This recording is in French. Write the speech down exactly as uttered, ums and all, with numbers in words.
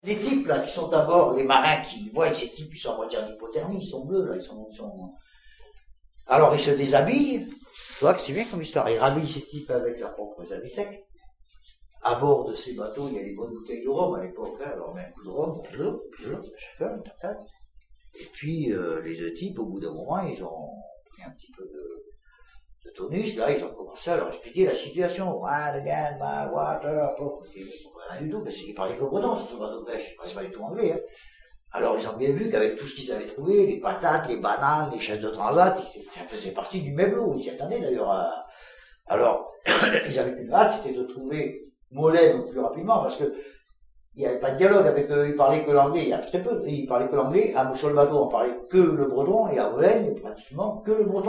Les types, là, qui sont à bord, les marins qui voient ces types, ils sont à moitié en hypothermie, ils sont bleus, là, ils sont, ils sont... Alors, ils se déshabillent. Tu vois que c'est bien comme histoire. Ils rhabillent ces types avec leurs propres habits secs. À bord de ces bateaux, il y a des bonnes bouteilles de rhum à l'époque, hein. Alors, on met un coup de rhum, bonjour, bonjour, chacun, tac, tac. Et puis, euh, les deux types, au bout d'un moment, ils ont pris un petit peu de, de tonus, là, ils ont commencé à leur expliquer la situation. Wind again, my water, ils ne comprenaient rien du tout, parce qu'ils parlaient que breton sur ce bateau de pêche, ils ne parlaient pas du tout anglais, hein. Alors, ils ont bien vu qu'avec tout ce qu'ils avaient trouvé, les patates, les bananes, les chaises de transat, ça faisait partie du même lot, ils s'y attendaient d'ailleurs à... Alors, ils avaient une hâte, c'était de trouver Molène plus rapidement, parce que il n'y avait pas de dialogue avec eux, ils parlaient que l'anglais, il y a très peu, ils parlaient que l'anglais, à sur le bateau on parlait que le breton, et à Molène, pratiquement que le breton.